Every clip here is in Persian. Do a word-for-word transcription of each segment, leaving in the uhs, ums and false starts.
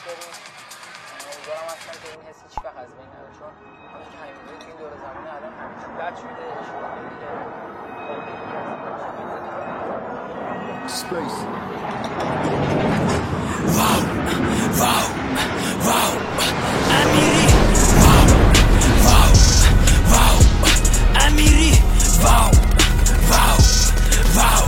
بریم. امیدوارم اصلا که این حس هیچ وقت از بین نره، چون همون که همین می‌دونید تو این دور زمانه الان همه چی بد شده، اشتباه دیگه Space. Wow, wow, wow. امیری. Wow, wow, wow. امیری. Wow, wow, wow.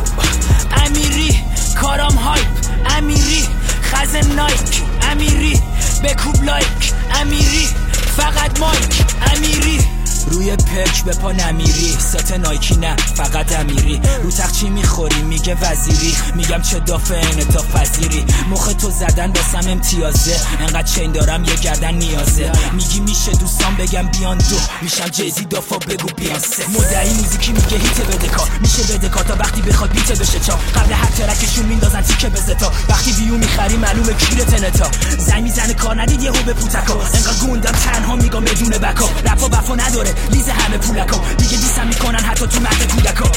امیری. کارام هایپ. امیری. خزن نایک. امیری. بکوب لایک. امیری. فقط مایک. امیری. روی پک به پا نمیری، ست نایکی نه فقط امیری. رو تخت چی میخوری میگه وزیری، میگم چه دافه اینه تا فزیری. مخ تو زدن باسم امتیازه، انقدر چین دارم یه گردن نیازه. میگی میشه دوستان بگم بیان دو، میشم جیزی دافا بگو بیانسه. مدعی موزیکی میگه هیت بده کار، میشه بده کار تا وقتی بخواد بیت بشه چا. قبل هر ترکشون میندازن تیکه به زتا، وقتی ویو میخری معلومه کیرت نتا. زنگ میزنه کار ندید یهو به پوتکا، انقدر گوندم تنها میگم بدون بکا. رپا وفا نداره لیز همه پولکا، دیگه دیسم میکنن حتی تو مهد کودکا.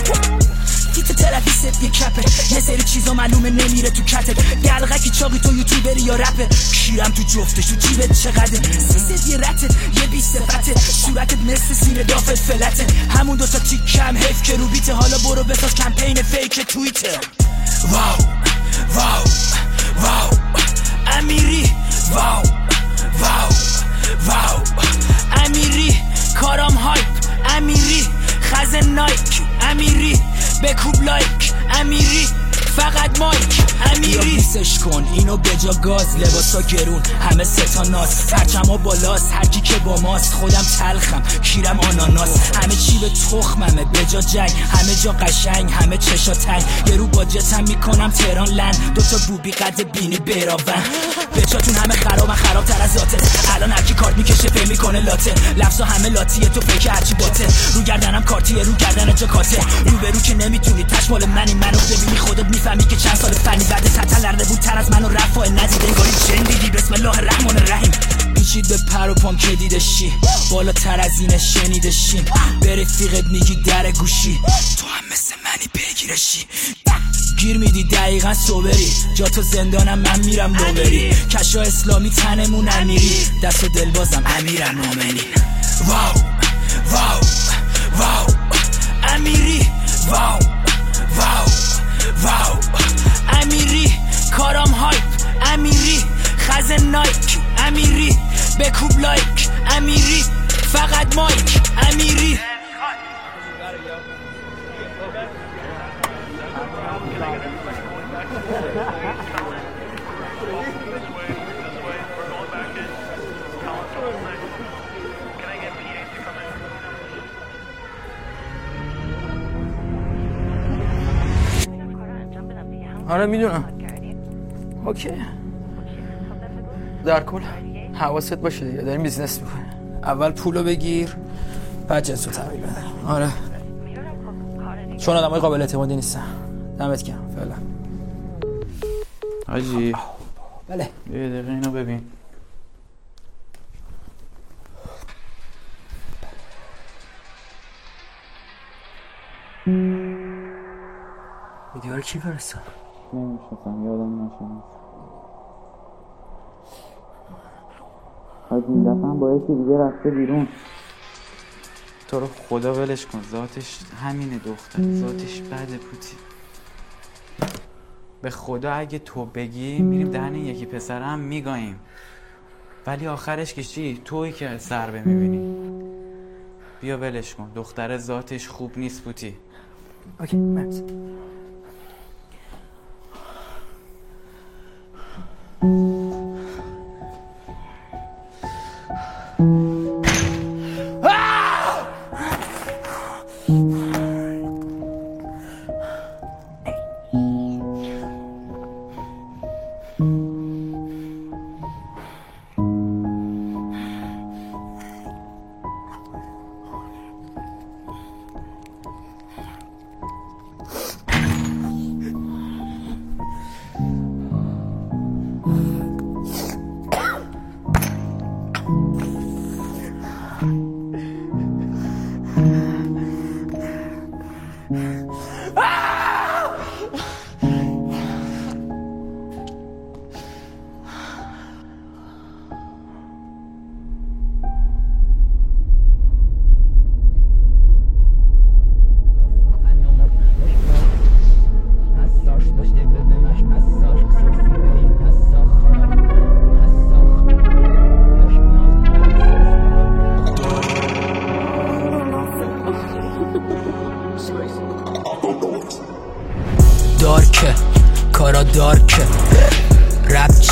دیت ترافیست یه کپه، یه سری چیزا معلومه نمیره تو کته. گلغکی چاقی تو یوتیوبری یا رپه، کیرم تو جفتش تو جیبت چقدره. سیست یه رته یه بیست فته، صورتت مثل سینه دافت فلته. همون دوتا تیک کم حیف که رو بیته، حالا برو بساز کمپین فیک توییته. واو واو واو امیری. واو واو واو امیری. کارام هایپ. امیری. خزن نایک. امیری. بکوب لایک. امیری. فقط مایک. امیری. یا بیسش کن اینو به جا گاز، لباسا گرون همه ستا ناس، پرچما بالاست هرکی که با ماست. خودم تلخم کیرم آناناس، همه چی به تخممه به جا جنگ، همه جا قشنگ همه چشا تنگ. یه رو با جتم میکنم تهران لن، دوتا بوبی قد بینی براون. بچاتون همه خرابن خرابتر از ذاته، الان هرکی کارت میکشه فهم میکنه لاته. لفظا همه لاتیه تو فکر هرچی باته، رو گردنم کارتیه رو گردن جاکاته. رو برو که نمیتونی تشمال منی، منو ببینی خودت میفهمی که چند سال فنی بعد سطح لرده بود تر از منو رفاه ندید. انگاری جن دیدی بسم الله الرحمن الرحیم. پیچید به پر و پام که دیدشی، بالاتر از اینه شنیدشیم. به رفیقت میگی در گوشی، تو هم مثل منی بگیرشی. گیر میدی دقیقا صبری، جا تو زندانم من میرم نوبری. کشا اسلامی تنمون امیری، دست و دل بازم امیرم مومنی. واو واو واو امیری. واو واو واو امیری. کارام هایپ. امیری. خزن نایک. امیری. بکوب لایک. امیری. فقط مایک. امیری. آره میدونم. اوکی. در کل حواست باشه دیگه، داریم بیزنس میکنیم. اول پولو بگیر بعد جنسو تحویل بده. آره چون آدمای قابل اعتمادی نیستن. دمت گرم فعلا. حاجی بله یه دقیقه اینو ببین. ویدیو رو کی فرستاد؟ نمیشناسم یادم نشد. حاجی این دفعه هم با یکی دیگه رفته بیرون. تو رو خدا ولش کن، ذاتش همینه دختر، ذاتش بده پوتی. به خدا اگه تو بگی میریم دهن یکی پسر هم میگاییم، ولی آخرش که چی؟ تویی که ضربه میبینی. بیا ولش کن، دختر ذاتش خوب نیست پوتی. اوکی مرسی.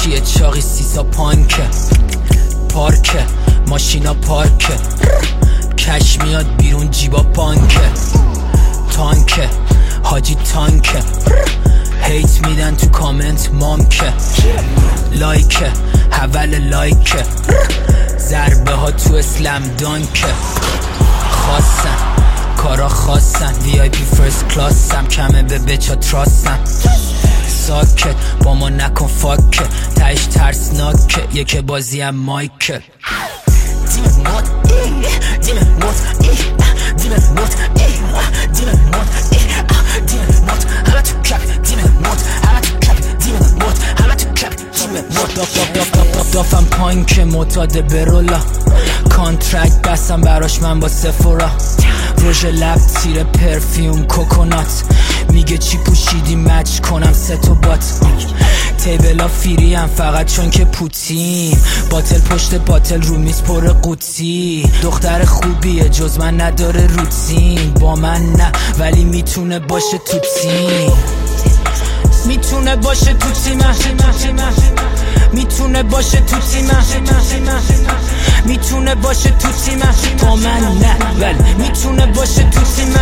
چیه چاقی سیسا پانکه پارکه ماشینا پارکه کش میاد بیرون جیبا پانکه تانکه حاجی تانکه هیت میدن تو کامنت مامکه لایکه اول لایکه ضربه ها تو اسلم دانکه خواستن کارا خواستن وی آی پی فرست کلاسم کمه به بچا تراستن ساکت با ما نکن فاکه تایش ترسناکه یکی بازی هم مایکه دیمه موت ای دیمه موت ای دیمه موت ای دیمه موت ای دیمه موت همه تو کپ دیمه موت همه تو کپ دیمه موت همه تو کپ دیمه موت داف داف داف داف دافم پانک معتاد برولا کانترکت بستم براش من با سفورا روژ لب تیر پرفیوم کوکونات میگه چی پوشیدی مچ کنم ستو بات تیبلا فیری هم فقط چون که پوتین باتل پشت باتل رو میز پر قوطی دختر خوبیه جز من نداره روتین با من نه ولی میتونه باشه تو تیم میتونه باشه تو تیم میتونه باشه تو تیم میتونه باشه تو تیم با من نه ولی میتونه باشه تو تیم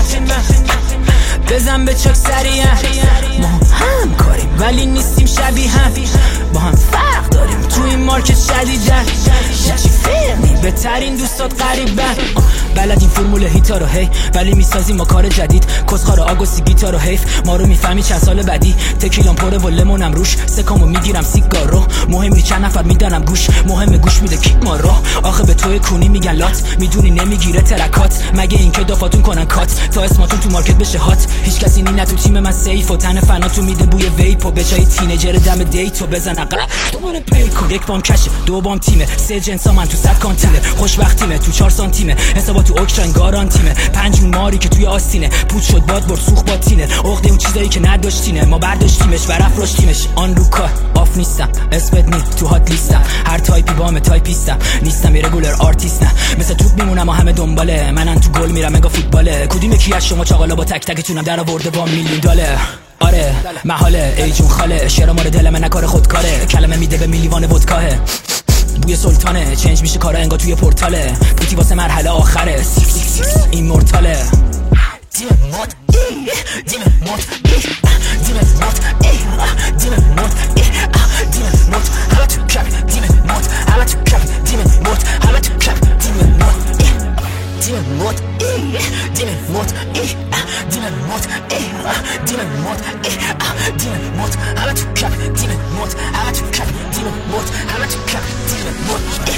بزن به چاک سریع ما هم کاریم ولی نیستیم شبیه هم با هم فرق داریم تو این مارکت شدیدن چی فرقی بهترین دوستات قریبن بلدیم فرمول هیتا رو هی ولی میسازیم ما کار جدید کسخار آگوسی گیتار رو حیف ما رو میفهمی چند سال بعدی تکیلام پره و لمونم روش سکامو میگیرم سیگار رو مهم نی چند نفر میدنم گوش مهم گوش میده کی ما رو آخه به توی کونی میگن لات میدونی نمیگیره ترکات مگه این که دافاتون کنن کات تا اسماتون تو مارکت بشه هات هیچ کسی نی نه تو تیم من سیف و تن فنا تو میده بوی ویپ و به جای تینیجر دم دیتو بزن عقل دوباره پی کن یک بام کشه دو بام تیمه سه جنسا من تو صد کانتینه خوشبختیمه تو چهار سانتیمه حسابا تو اوکراین گارانتیمه پنج ماری که توی آستینه پوت شد باد برد سوخ با تینه عقده اون چیزایی که نداشتینه ما برداشتیمش و رفتیم آن رو کار آف نیستم اسمت نی تو هات لیستم هر تایپی بام تایپیستم نیستم یه رگولر آرتیست نه مثل توپ میمونم و همه دنباله منن تو گل میرم مگا فوتباله کدوم یکی از شما چاقالا با تک تکتونم در آورده با میلیون دلار آره محاله ای جون خاله شعر مورد دل من نکار خودکاره کلمه میده به میلیوان ودکاه بوی سلطانه چنج میشه کارا انگار توی پورتاله پوتی واسه مرحله آخره این مورتاله دیمه موت ای دیمه موت ای دیمه موت ای دیمه موت ای دیمه موت همه تو کپ دیمه موت همه تو کپ دیمه موت همه تو کپ دیمه موت ای دیمه موت ای دیمه موت ای دیمه موت ای دیمه موت ای دیمه موت همه تو کپ دیمه موت همه تو کپ دیمه موت همه تو کپ دیمه موت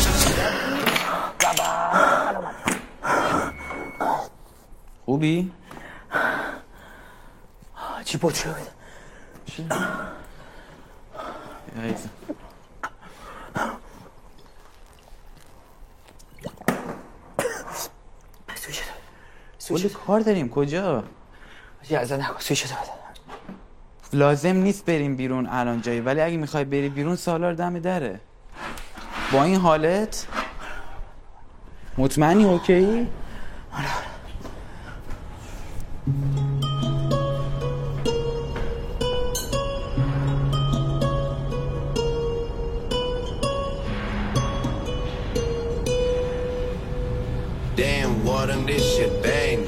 خوبی؟ چی بود شد؟ چی؟ ایزا سویشه سویشه کار داریم کجا؟ یازده نکن سویشه داد لازم نیست بریم بیرون الان جایی ولی اگه میخوای بری بیرون سالار دم دره با این حالت مطمئنی اوکی؟ Damn, water, this shit bang.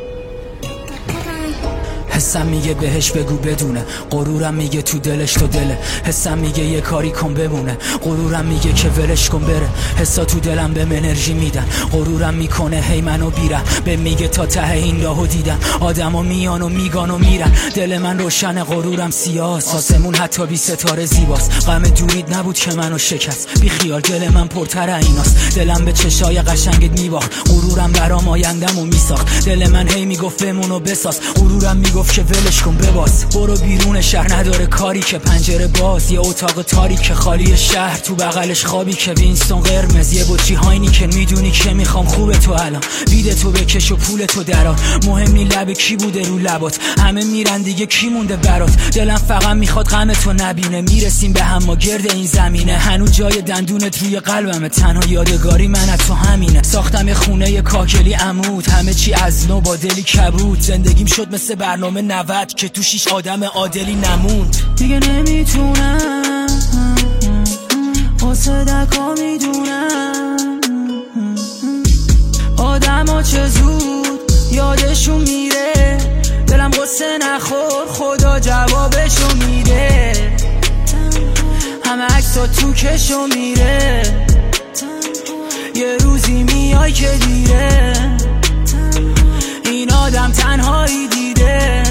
حسم میگه بهش بگو بدونه غرورم میگه تو دلش تو دله حسم میگه یه کاری کن بمونه غرورم میگه که ولش کن بره حسا تو دلم به انرژی میدن غرورم میکنه هی منو بیرم به میگه تا ته این راهو دیدم آدما میان و میگان و میرن دل من روشن غرورم سیاست آسمون حتی بی ستاره زیباست غم دورید نبود که منو شکست بی خیال دل من پرتر ایناست دلم به چشای قشنگت میباخت غرورم برام آیندمو میساخت دل من هی میگفت بمون و بساز غرورم میگفت که ولش کن بباس برو بیرون شهر نداره کاری که پنجره باز یه اتاق تاریک خالی شهر تو بغلش خوابی که وینستون قرمز یه بوچی هاینی که میدونی که میخوام خوبه تو الان بیده تو بکش و پول تو دران مهم نی لب کی بوده رو لبات همه میرن دیگه کی مونده برات دلم فقط میخواد غم تو نبینه میرسیم به هم ما گرد این زمینه هنوز جای دندونت روی قلبمه تنها یادگاری من از تو همینه ساختم یه خونه کاکلی عمود همه چی از نو با دلی کبود زندگیم شد مثل برنامه نود که تو شیش آدم عادلی نموند دیگه نمیتونم واسه دکا میدونم آدم ها چه زود یادشون میره، دلم قصه نخور خدا جوابشو میده، همه عکسا تو کشو میره، یه روزی میای که دیره، این آدم تنهایی دیده.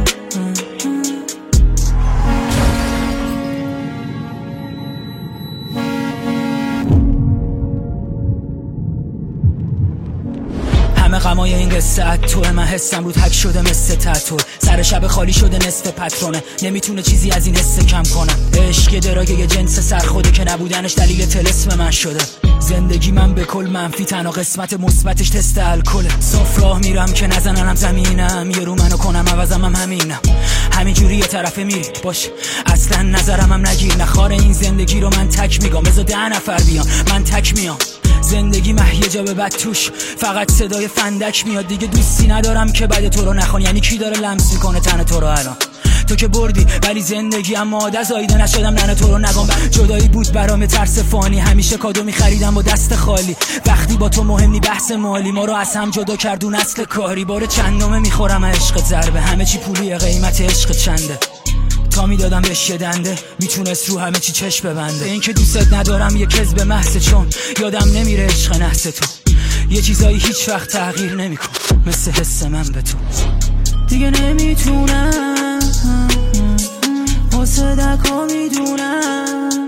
همه غمای این قصه توه، من حسم رو تک شده مثل تتو، سر شب خالی شده نصف پترونه، نمیتونه چیزی از این حسه کم کنه، عشق دراگه یه جنس سرخوده که نبودنش دلیل طلسم من شده، زندگی من به کل منفی، تنها قسمت مثبتش تست الکله، صاف راه میرم که نزننم زمینم، یه رو منو کنم عوضم هم همینم، همینجوری یه طرفه میری باش اصلا نظرم هم نگیر، نخوار این زندگی رو من تک میگم، بذار ده نفر بیان من تک میام، زندگی مهیه جا به بد توش فقط صدای فندک میاد، دیگه دوستی ندارم که بعد تو رو نخوان، یعنی کی داره لمس میکنه تن تو رو الان، تو که بردی ولی زندگی اما عاده زایده نشدم ننه تو رو نگم، جدایی بود برام ترس فانی، همیشه کادو میخریدم با دست خالی، وقتی با تو مهم نی بحث مالی، ما رو از هم جدا کردون اصل کاری، بار چندمه میخورم عشق ضربه، همه چی پولیه قیمت عشق چنده، تا میدادم بهش یه دنده میتونست رو همه چی چشم ببنده، این که دوست ندارم یه کذب محض، چون یادم نمیره عشق نحس تو، یه چیزایی هیچ وقت تغییر نمیکن مثل حس من به تو، دیگه نمیتونم واسه دکا میدونم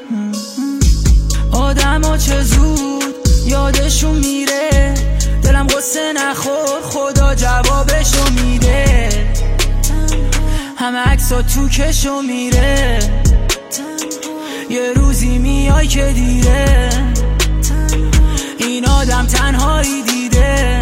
آدم ها چه زود یادشون میره، دلم قصه نخور خدا جوابشو میده، همه عکسا تو کشو میره، یه روزی میای که دیره، این آدم تنهایی دیده.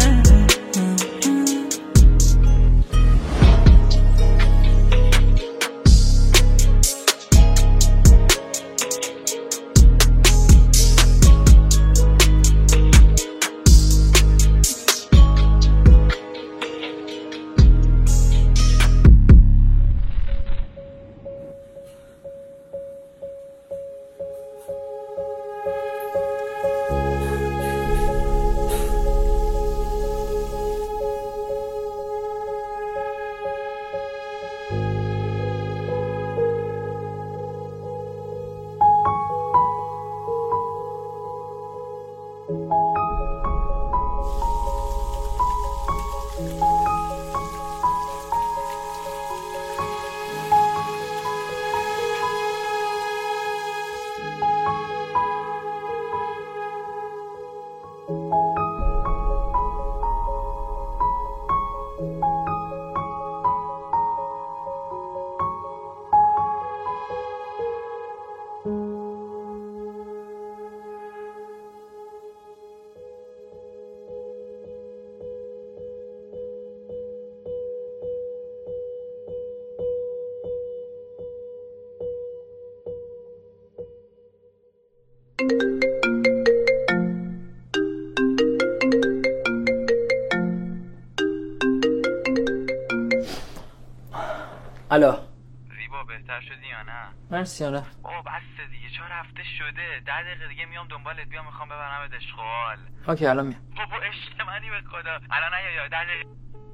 الو ریبا بهتر شدی یا نه؟ مرسی آره. او بسته دیگه، چهار هفته شده، ده دقیقه دیگه میام دنبالت، بیام میخوام ببرمت اشغال. اوکی الان میام. بابا عشق منی به خدا، الان نیا یا ده دقیقه.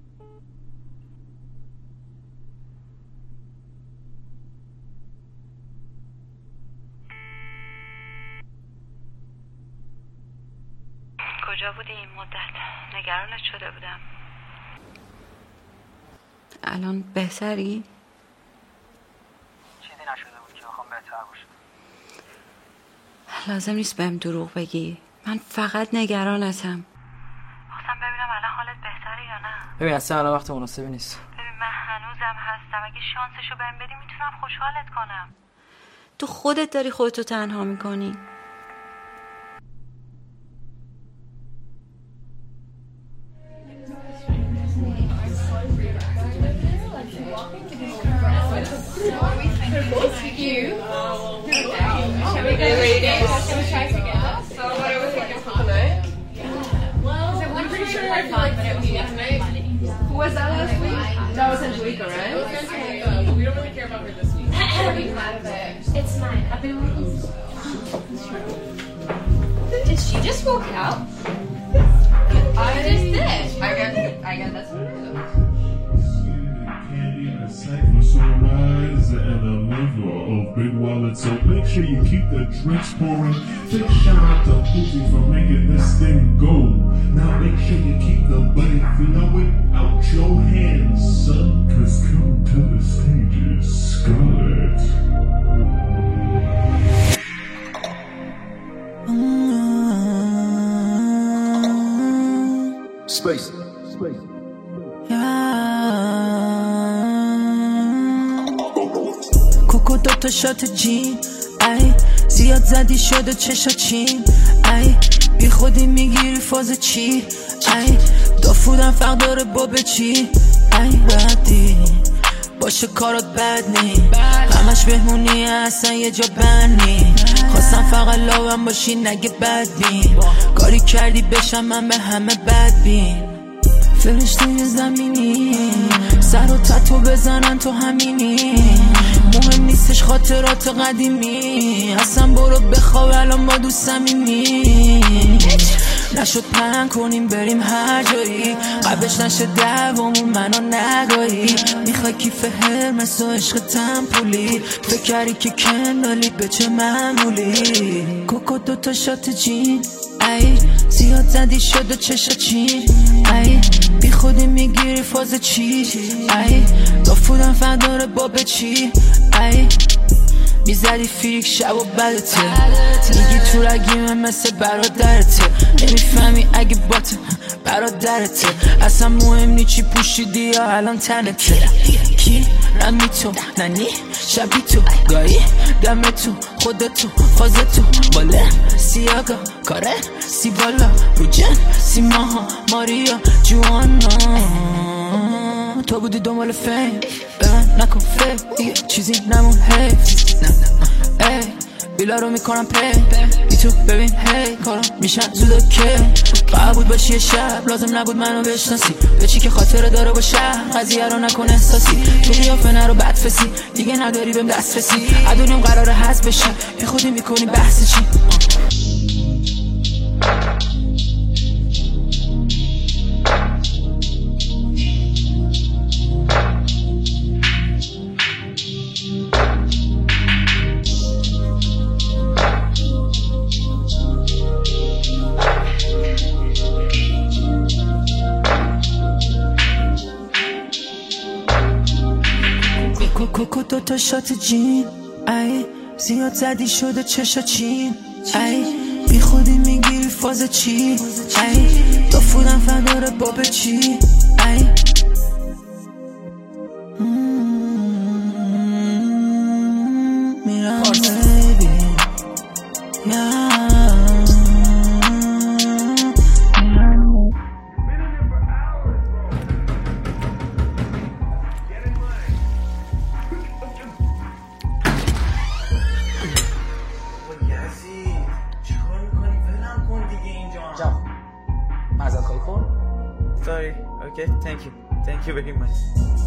کجا بودی این مدت؟ نگرانت شده بودم. الان بهتری؟ چیزی نشده بود که بخوام بهتر باشم. لازم نیست بهم دروغ بگی، من فقط نگرانتم. خواستم ببینم الان حالت بهتره یا نه. ببین اصلا الان وقت مناسبی نیست. ببین من هنوزم هستم، اگه شانسشو بهم بدی میتونم خوشحالت کنم. تو خودت داری خودتو تنها میکنی. Was that last week? That was Angelica, right? We don't really care about her this week. It's mine. I've been Did she just walk out? I just did. I guess, I guess that's what it is. Cypher sunrise and a liver of big wallet, so make sure you keep the drinks pouring. Big shout out to Pussy for making this thing go. Now make sure you keep the buddy flowing out your hands, son, cause come to the stage is Scarlet. Space. Space. کوکو دوتا شات جین ای زیاد زدی شده چشا چین ای بی خودی میگیری فاز چی ای دافودم فرق داره با به چی ای بدی باشه کارات بد نی همش بهمونی اصلا یه جا بنی خواستم فقط لاوم باشی نگه بد بین کاری کردی بشم من به همه بد بین فرشته زمینی سر و تتو بزنن تو همینی مهم نیستش خاطرات قدیمی اصلا برو بخواب الان ما دوست صمیمی نشد پنگ کنیم بریم هر جایی قبلش نشه دوامون منو نگاهی میخوای کیف هرمس و عشق تمپولی فکر کردی که کندالی به چه معمولی کوکو دوتا شات جین ای زیاد زدی شده چشا چین ای بی خودی میگیری فاز چی ای دافودم فداره با به چی ای میزدی فیک شب و بدته میگی تو رگیمه مثل برادرته نمیفهمی اگه باته برادرته اصلا مهم نی چی پوشیدی یا الان تنته کی رمی تو ننی شبی تو گایی دم تو خودتو فازتو باله سیاگا کاره سی بالا رو جن سی ماها ماریا جوانا تو بودی دنبال فیم به من نکن فیم دیگه چیزی نمون حیف ای بیلا رو میکنم پی بی تو ببین هی کارم میشن زود که قبول باشی یه شب لازم نبود منو بشناسی به چی که خاطره داره با شهر قضیه رو نکن احساسی تو قیافه نرو بد فسی دیگه نداری بهم دست رسی ادونیم قراره حذف بشی بی خودی میکنی بحث چی کوکو دوتا شات جین ای زیاد زدی شده چشا چین ای بی خودی میگیری فاز چی ای دافودم فداره با به چی ای میرم ببین Sorry, okay, thank you, thank you very much.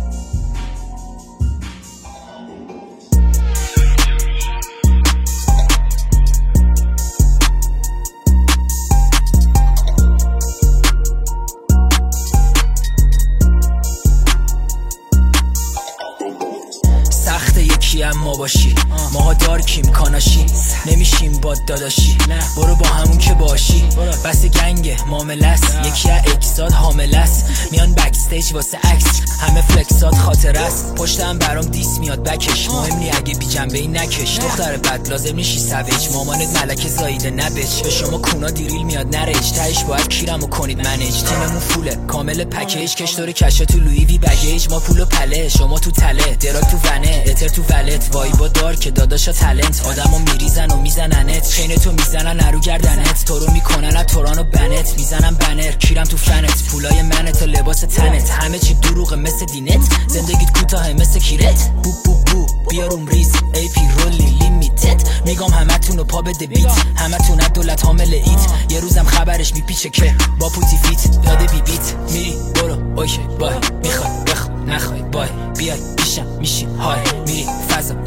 سخته یکی هم ما باشی ماها دارکیم کاناشی نمیشیم باد داداشی برو با همون که باشی بس گنگ معاملس یکی از اکساد حاملس میان بکستیج واسه عکس همه فلکسات خاطر است پشتم برام دیس میاد بکش مهم نی اگه بی جنبه ای نکش دختر بد لازم نیشی سویج مامانت ملک زایده نبچ به شما کونا دیریل میاد نرج تهش باید کیرمو کنید منیج تیممون فوله کامل پکیج کشتور کشه تو لویی وی بگیج ما پول و پله شما تو تله دراگ تو ونه اتر تو ولت وایبا دار که داداشا تالنت آدمو میریزن و میزننت چین تو میزنن نرو گردنت تو رو میکنن توران و بنت میزنن بنر کیرم تو فنت پولای منت و لباس تنت همه چی دروغه مثل دینت زندگیت کوتاه مثل کیرت بو بو بو بیاروم ریز ای پی رولی لیمیتد میگم همتون رو پا بده بیت همتون دولت حامل ایت یه روزم خبرش میپیچه که با پوتی فیت یاد بی بیت میری برو اوکی بای میخوای بخوای نخوای بای بیای پیشم میشی های میری فضا تو این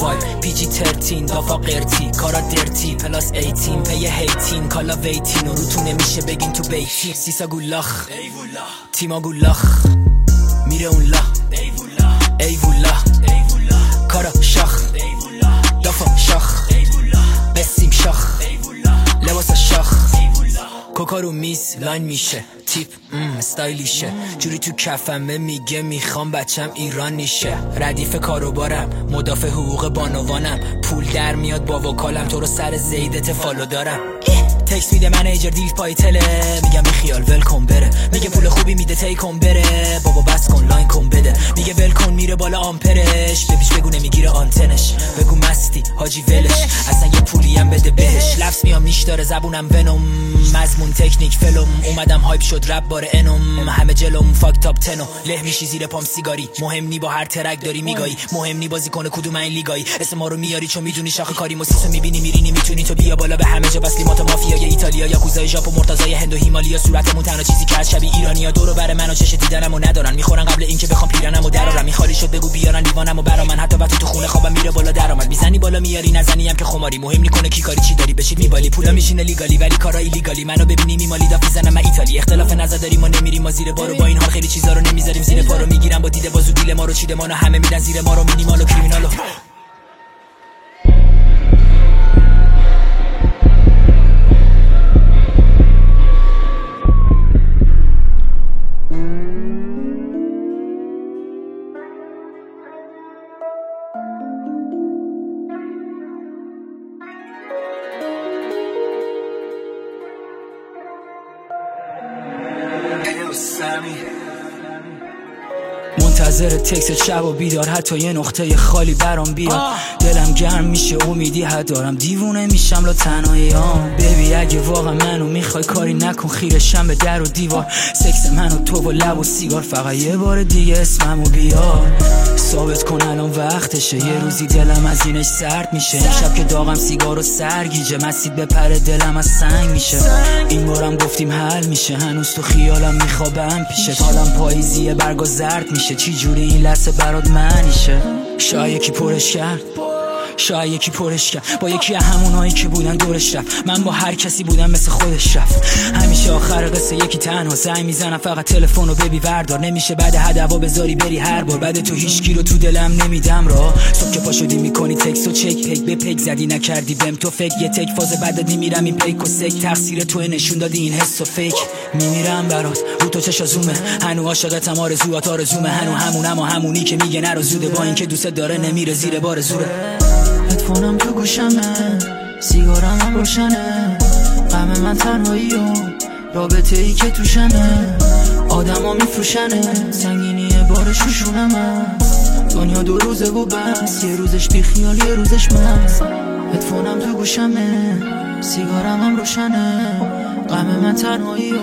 وای پی جی ترتین دافا قرتی کارا درتی پلاس ایتین پی هیتین کالا ویتین و رو تو نمیشه بگین تو بیتین سیسا گولاخ تیما گولاخ میره اون لا ایوولا کارا شاخ دافا شاخ بسیم شاخ لباسا شاخ کوکا رو میز لاین میشه تیپ ام استایلیشه جوری تو کفمه میگه میخوام بچم ایرانیشه ردیف کاروبارم مدافع حقوق بانوانم پول در میاد با وکالم تو رو سر زیدت فالو دارم تکس میده منیجر دیل پای تله میگم بی خیال ولکن بره میگه پول خوبی میده تیکن بره بابا بس کن لاین کن بده میگه ولکن میره بالا آمپرش ببیش بگو نمیگیره آنتنش بگو مستی حاجی ولش اصلا یه پولی هم بده بهش لفظ میام نیش داره زبونم ونوم مضمون تکنیک فلم اومدم هایپ شد رپ بار انوم همه جلوم فاک تاپ تنو له میشی زیر پام سیگاری مهم نی با هر ترک داری میگایی مهم نی بازی کنه کدوم این لیگایی اسم ما رو میاری چون میدونی شاخه کاری موسیسو میبینی میرینی میتونی تو بیا بالا به همه جا بس لیمات مافیای ایتالیا یا کوزای ژاپن مرتضای هند و هیمالیا صورتمون تنها چیزی که از شبیه ایرانیا دور و بر منو چش دیدنمو ندارن میخورن قبل اینکه بخوام پیرنمو درارم میخالی شد بگو بیارن لیوانمو برا من حتی وقتی تو خونه خوابم میره بالا درآمد میزنی بالا میاری نزنی هم که خماری مهم نی کنه کی کاری چی داری بشید میبالی پولا میشینه لیگالی ولی کارا ایلیگالی منو ببینی میمالی داف میزنم من ایتالی اختلاف نظر داریم ما نمیریم ما زیر بارو با این حال خیلی چیزا رو نمیذاریم زیر پا رو میگیرم با دیده بازو دیل ما رو چیده ما رو همه میدن زیر ما رو مینیمال و کریمینالو منتظر تکست شب و بیدار حتی یه نقطه خالی برام بیاد دلم گرم میشه امیدی حد دارم دیوونه میشم لا تنهایی هم ببی اگه واقعا منو میخوای کاری نکن خیرشم به در و دیوار سکس منو تو و لب و سیگار فقط یه بار دیگه اسممو بیار ثابت کن الان وقتشه یه روزی دلم از اینش سرد میشه این شب که داغم سیگار و سرگیجه مسید به پر دلم از سنگ میشه این بارم گفتیم حل میشه هنوز تو خیالم میخوابم پیشت حالم پاییزیه برگا زرد میشه چی جوری این لحظه برات معنیشه شاید یکی پرش کرد شاید یکی پرش کرد با یکی همونایی که بودن دورش رفت من با هر کسی بودم مثل خودش رفت همیشه آخر قصه یکی تنها زنگ میزنم فقط تلفن رو ببی وردار نمیشه بعد هدوا بذاری بری هر بار بعد تو هیچکی رو تو دلم نمیدم را صبح که پا شدی میکنی تکس و چک پک به پک زدی نکردی بهم تو فکر یه تک فاز بعد دادی میرم این پیک و سک تقصیر تو نشون دادی این حس و فیک میمیرم برات رو تو چشا زومه هنو عاشقتم آرزوات آرزومه هنو همونم و همونی که میگه نرو زوده با اینکه دوست داره نمیره زیر بار زوره هدفونم تو گوشمه سیگارم هم روشنه غم من تنهایی و رابطه ای که توشمه آدم ها میفروشنه سنگینی بارش روشونمه دنیا دو روزه و بس یه روزش بی خیال یه روزش من هدفونم تو گوشمه سیگارم هم روشنه غم من تنهایی و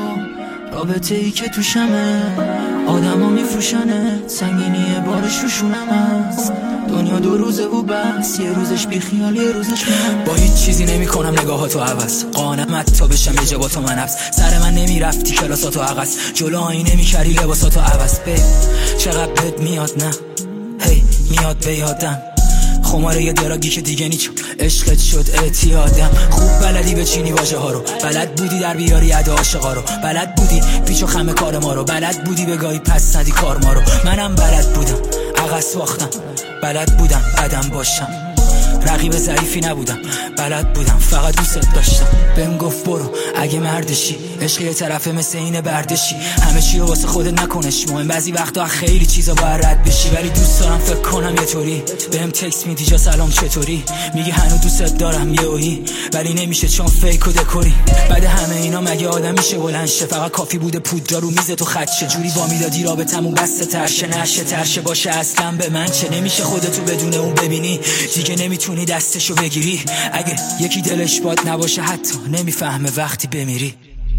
رابطه ای که توشمه آدم ها میفروشنه سنگینی بارش روشونمه دنیا دو روزه و بس یه روزش بی خیال یه روزش من با هیچ چیزی نمی کنم نگاهاتو عوض قانم حتی بشم یه جا با تو من حبس سر من نمی رفتی کلاساتو عقص جلو آینه نمی کردی لباساتو عوض بی چقدر بد میاد نه هی میاد به یادم خماره یه دراگی که دیگه نیچم عشقت شد اعتیادم خوب بلدی به چینی واژه ها رو بلد بودی در بیاری ادا عاشقا رو بلد بودی پیچ و خم کار ما رو بلد بودی بگاهی پس ندی کار ما رو منم بلد بودم عقص باختم بلد بودم بدم باشم رقیب ضعیفی نبودم بلد بودم فقط دوست داشتم بهم گفت برو اگه مردشی عشق یه طرفه مثل اینه بردشی همه چی رو واسه خودت نکنش مهم بعضی وقتا خیلی چیزا باید رد بشی ولی دوست دارم فکر کنم یه طوری بهم تکست میدی جا سلام چطوری میگی هنوز دوست دارم یه اوهی ولی نمیشه چون فیک و دکوری بعد همه اینا مگه آدم میشه بلند شه فقط کافی بوده پودرا رو میز تو خط شه جوری با میدادی رابطمون بسته ترشه نشه ترشه باشه اصلا به من چه نمیشه خودتو بدون اون ببینی دیگه نمیتونی دستشو بگیری اگه یکی دلش باد نباشه حتی نمیفهمه وقتی بمیری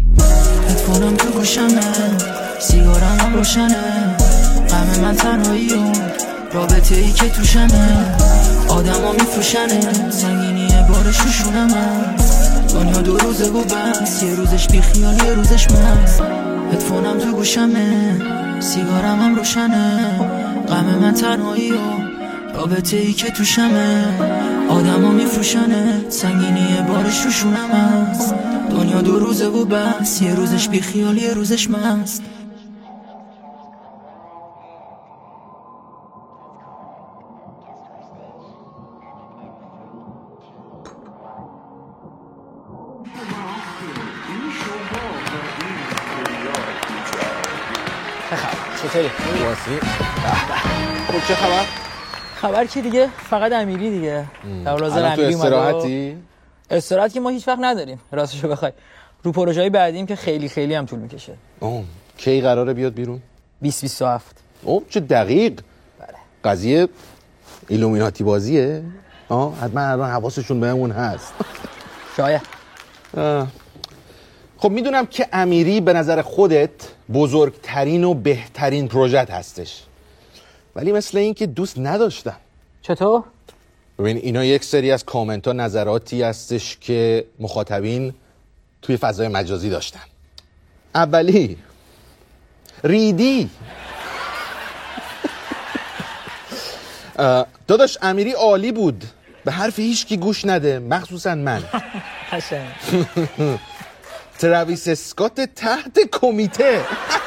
هدفونم تو گوشمه سیگارم هم روشنه غم من تنهایی و رابطه ای که توشمه آدم ها میفروشنه سنگینی بارش روشونمه دنیا دو روزه و بس یه روزش بی خیال یه روزش من هدفونم تو گوشمه سیگارم هم روشنه غم من تنهایی و رابطه ای که توشمه آدم ها میفروشنه، سنگینی بارش روشونم هست. دنیا دو روزه و بس، یه روزش بی خیال یه روزش مست. چطوری؟ واسی خب چه خبر؟ خبر که دیگه فقط امیری دیگه. در لازم امیری اومده. تو استراحتی؟ استراحت که ما هیچ وقت نداریم راستشو بخوای. رو پروژه‌های بعدیم که خیلی خیلی هم طول میکشه. اوه کی قراره بیاد بیرون؟ بیست بیست و هفت. اوه چه دقیق. بله. قضیه ایلومیناتی بازیه؟ آه حتما الان حواسشون بهمون هست. شاید. خب میدونم که امیری به نظر خودت بزرگترین و بهترین پروژه هستش، ولی مثل این که دوست نداشتم. چطور؟ ببین اینا یک سری از کامنت ها نظراتی هستش که مخاطبین توی فضای مجازی داشتن. اولی ریدی. داداش امیری عالی بود، به حرف هیچ کی گوش نده، مخصوصا من. تراویس اسکات تحت کمیته.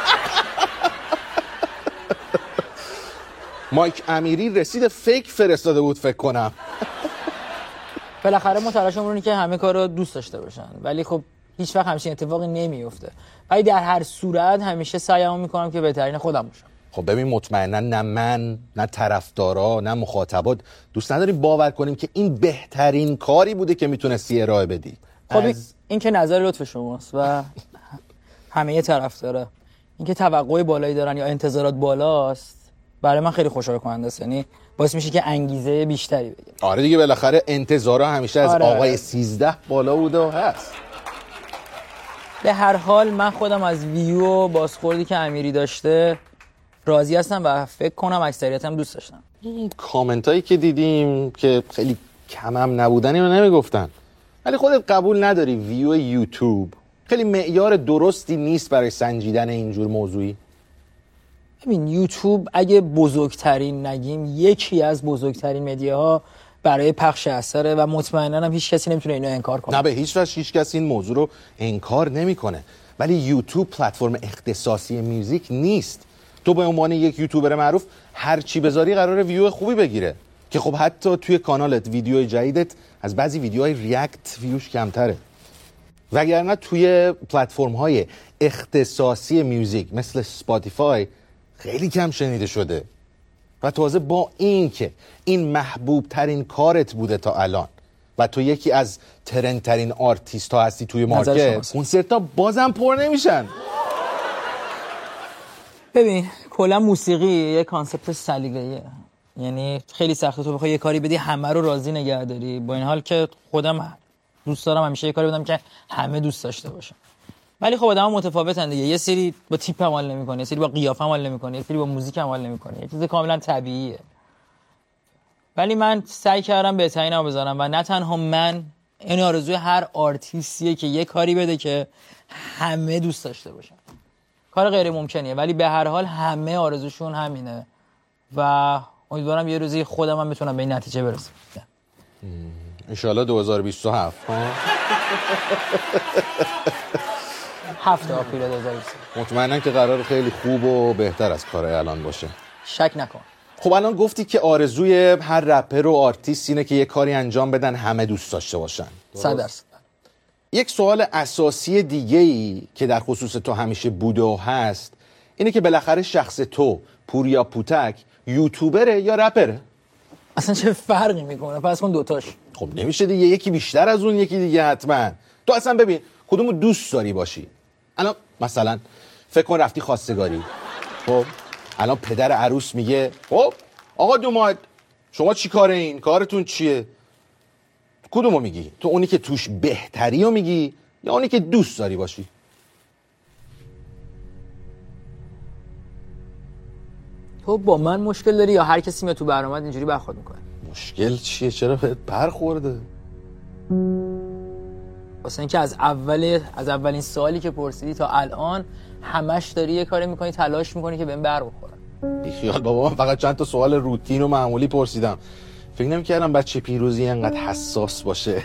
مایک امیری رسید فیک فرستاده بود فکر کنم. بالاخره ما تلاشمون اینه که همه کارو دوست داشته باشن، ولی خب هیچ وقت همچین اتفاقی نمیفته. ولی در هر صورت همیشه سعیمو میکنم که بهترین خودم باشم. خب ببین مطمئنا نه من نه طرفدارا نه مخاطبات دوست نداریم باور کنیم که این بهترین کاری بوده که میتونستی ارائه بدی. خب از... این که نظر لطف شماست و همه طرفدارا این که توقع بالایی دارن یا انتظارات بالاست برای من خیلی خوشحال کننده است. یعنی باعث میشه که انگیزه بیشتری بگیرم. آره دیگه بالاخره انتظارا همیشه از آره. آقای سیزده بالا بوده و هست. به هر حال من خودم از ویو و بازخوردی که امیری داشته راضی هستم و فکر کنم اکثریتم دوست داشتم. کامنت هایی که دیدیم که خیلی کمم نبودن اینو نمیگفتن، ولی خودت قبول نداری ویو یوتیوب خیلی معیار درستی نیست برای سنجیدن اینجور موضوعی؟ ببین یوتیوب اگه بزرگترین نگیم یکی از بزرگترین مدیاها برای پخش اثره و مطمئنا هم هیچ کسی نمیتونه اینو انکار کنه. نه به هیچ وجه هیچ کسی این موضوع رو انکار نمیکنه، ولی یوتیوب پلتفرم اختصاصی میوزیک نیست. تو به عنوان یک یوتیوبر معروف هر چی بذاری قراره ویو خوبی بگیره، که خب حتی توی کانالت ویدیوی جدیدت از بعضی ویدیوهای ریاکت ویوش کمتره. وگرنه توی پلتفرم های اختصاصی میوزیک مثل اسپاتیفای خیلی کم شنیده شده و تازه با این که این محبوب ترین کارت بوده تا الان و تو یکی از ترند ترین آرتیست ها هستی توی مارکت، کنسرت ها بازم پر نمیشن. ببین کلا موسیقی یه کانسپت سلیقه‌ایه، یعنی خیلی سخته تو بخوای یه کاری بدی همه رو راضی نگه داری. با این حال که خودم دوست دارم همیشه یه کاری بدم که همه دوست داشته باشن، ولی خب آدم‌ها متفاوتن دیگه. یه سری با تیپ عمل نمی‌کنه، یه سری با قیافه عمل نمی‌کنه، یه سری با موزیک عمل نمی‌کنه، یه چیز کاملا طبیعیه. ولی من سعی کردم بهترینمو بذارم و نه تنها من، این آرزوی هر آرتیستیه که یه کاری بده که همه دوست داشته باشن. کار غیر ممکنیه ولی به هر حال همه آرزوشون همینه و امیدوارم یه روزی خودم هم بتونم به این نتیجه برسم. ان شاءالله دو هزار و بیست و هفت هفت آپریل دو هزار و بیست. مطمئنم که قرار خیلی خوب و بهتر از کارهای الان باشه. شک نکن. خب الان گفتی که آرزوی هر رپر و آرتیست اینه که یه کاری انجام بدن همه دوست داشته باشن. صد درصد. یک سوال اساسی دیگه ای که در خصوص تو همیشه بوده و هست اینه که بالاخره شخص تو پوریا پوتک یوتیوبره یا رپره؟ اصلا چه فرقی میکنه؟ پس کن دوتاش. خب نمیشه دیگه، یکی بیشتر از اون یکی دیگه حتما. تو اصلا ببین کدومو دوست داری باشی. الان مثلا فکر کن رفتی خواستگاری، خب الان پدر عروس میگه خب آقا دوماد شما چی کاره این؟ کارتون چیه؟ کدومو میگی؟ تو اونی که توش بهتری رو میگی یا اونی که دوست داری باشی؟ تو با من مشکل داری یا هر کسی میاد تو برنامه اینجوری برخورد میکنه؟ مشکل چیه؟ چرا بهت برخورده؟ واسه اینکه از اول از اولین سوالی که پرسیدی تا الان همش داری یه کاری میکنی، تلاش میکنی که بهم بر بخوره. خیال بابا، من فقط چند تا سوال روتین و معمولی پرسیدم. فکر نمی‌کردم بچه پیروزی اینقدر حساس باشه.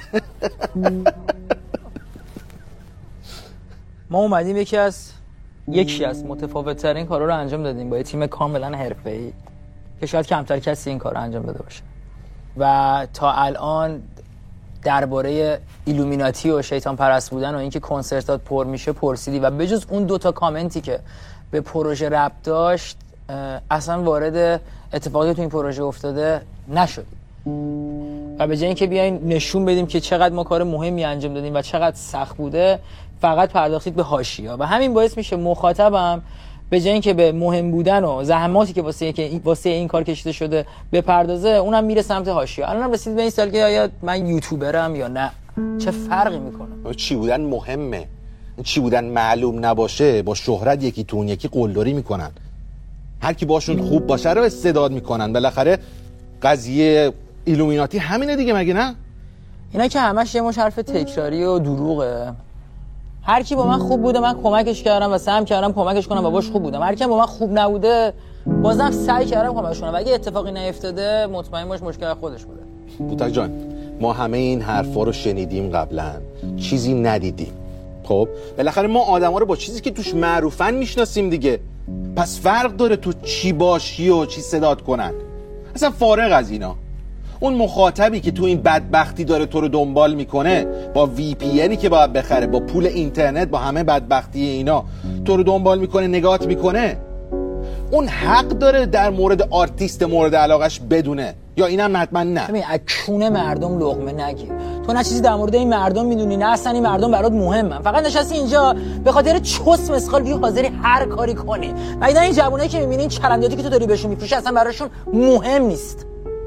ما اومدیم یکی از یکی از متفاوت‌ترین کارا رو انجام دادیم با یه تیم کاملا حرفه‌ای که شاید کمتر کسی این کار رو انجام داده باشه و تا الان درباره ایلومیناتی و شیطان پرست بودن و اینکه کنسرتات پر میشه پرسیدی و بجز اون دوتا کامنتی که به پروژه ربط داشت اصلا وارد اتفاقی تو این پروژه افتاده نشد و به جای اینکه بیاین نشون بدیم که چقدر ما کار مهمی انجام دادیم و چقدر سخت بوده فقط پرداختید به حاشیه و همین باعث میشه مخاطبم به جای اینکه به مهم بودن و زحماتی که واسه که واسه این کار کشیده شده بپردازه اونم میره سمت حاشیه. الانم رسید به این سال که آیا من یوتیوبرم یا نه، چه فرقی میکنه؟ چی بودن مهمه، چی بودن معلوم نباشه. با شهرت یکی تو اون یکی قلدری میکنن، هر کی باشون خوب باشه رو استعداد میکنن. بالاخره قضیه ایلومیناتی همینه دیگه، مگه نه؟ اینا که همش یه مش حرف تکراری و دروغه. هر کی با من خوب بوده من کمکش کردم و سعی کردم کمکش کنم و باش خوب بودم. هر کی با من خوب نبوده بازم سعی کردم کمکش کنم و اگه اتفاقی نیفتاده مطمئن باش مشکل خودش بوده. بوتک جان، ما همه این حرفا رو شنیدیم قبلا، چیزی ندیدیم. خب بالاخره ما آدما رو با چیزی که توش معروفن میشناسیم دیگه. پس فرق داره تو چی باشی و چی صدات کنن. اصلا فارغ از اینا، اون مخاطبی که تو این بدبختی داره تو رو دنبال میکنه با وی پی اینی که باید بخره، با پول اینترنت، با همه بدبختی اینا تو رو دنبال میکنه، نگات میکنه، اون حق داره در مورد آرتیست مورد علاقش بدونه، یا اینم حتما نه. ببین اکونه مردم لقمه نگیر. تو نه چیزی در مورد این مردم میدونی نه اصلا این مردم برات مهمن. فقط نشستی اینجا به خاطر چوس مسخال بی حاضری هر کاری کنی. مگه این جوونایی که میبینی این چرندیاتی که تو داری بهشون میفروشی اصلا براشون مهم نیست.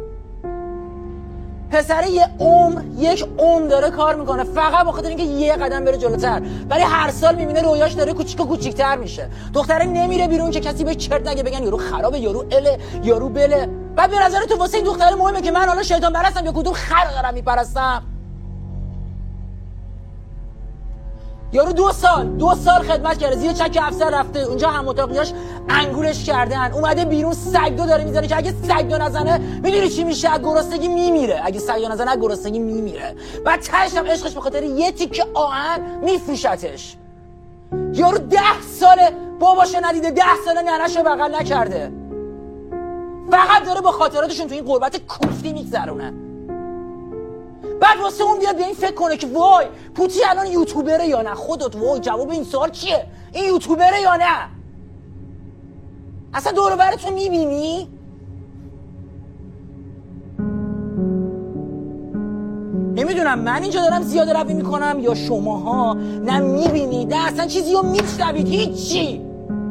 پسره یه عمر یک عمر داره کار میکنه فقط به خاطر اینکه یه قدم بره جلوتر، ولی هر سال میبینه رویاش داره کوچیک و کوچیک‌تر میشه. دختره نمیره بیرون که کسی بهش چرت نگه، بگن یارو خرابه، یارو اله، یارو بله. بعد به نظر تو واسه این دختره مهمه که من حالا شیطان پرستم یا کدوم خر دارم میپرستم؟ یارو دو سال دو سال خدمت کرده، زیر چک افسر رفته اونجا، هم اتاقیاش انگولش کردن، اومده بیرون سگدو داره میزنه که اگه سگدو نزنه میدونی چی میشه؟ از گرسنگی میمیره. اگه سگدو نزنه از گرسنگی میمیره. بعد تهش هم عشقش به خاطر یه تیکه آهن میفروشتش. یارو ده ساله باباشو ندیده، ده ساله ننه‌شو بغل نکرده، فقط داره با خاطراتشون تو این غربت کوفتی میگذرونه. بعد واسه اون بیاد به این فکر کنه که وای پوتی الان یوتیوبره یا نه. خودت وای جواب این سوال چیه؟ این یوتیوبره یا نه؟ اصلا دور و برتون میبینی؟ نمیدونم من اینجا دارم زیاده روی میکنم یا شماها نه میبینید نه اصلا چیزی رو میشنوید، هیچی.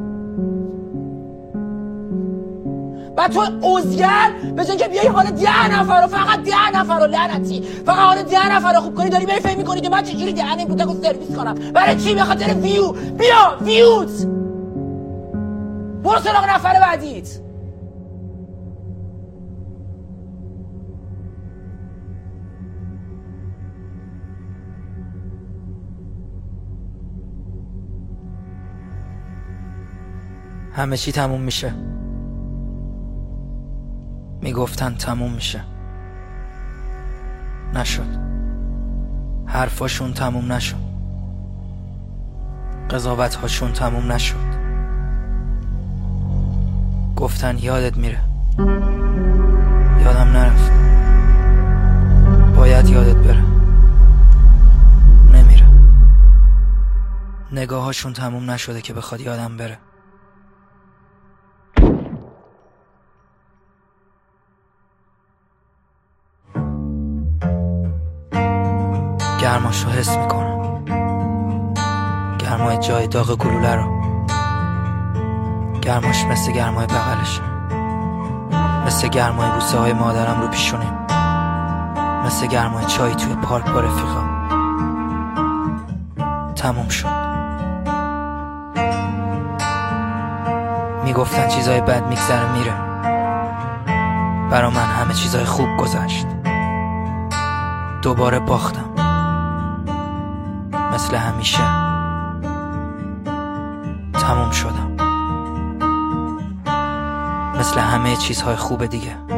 بعد تو ازگر به جای که بیایی حال ده نفر رو فقط ده نفر رو لعنتی فقط حال ده نفر رو خوب کنی، داری بری فهم میکنی که من چجوری دهنه بوتک رو سرویس کنم. برای چی؟ به خاطر ویو. بیا ویوت، برو سراغ نفر بعدیت. همه چی تموم میشه. میگفتن تموم میشه، نشد. حرفاشون تموم نشد، قضاوت‌هاشون تموم نشد. گفتن یادت میره، یادم نرفت. باید یادت بره، نمیره. نگاهاشون تموم نشده که بخواد یادم بره. گرماشو حس میکنم، گرمای جای داغ گلوله رو. گرماش مثل گرمای بغلشه، مثل گرمای بوسه های مادرم رو پیشونیم، مثل گرمای چای توی پارک با رفیقا. تموم شد. میگفتن چیزای بد میگذره میره، برا من همه چیزای خوب گذشت. دوباره باختم مثل همیشه. تموم شدم. مثل همه چیزهای خوب دیگه.